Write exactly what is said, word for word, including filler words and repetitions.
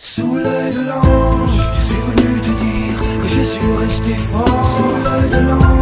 Sous l'œil de l'ange, je suis venu te dire que j'ai su rester fort. Sous l'œil de l'ange.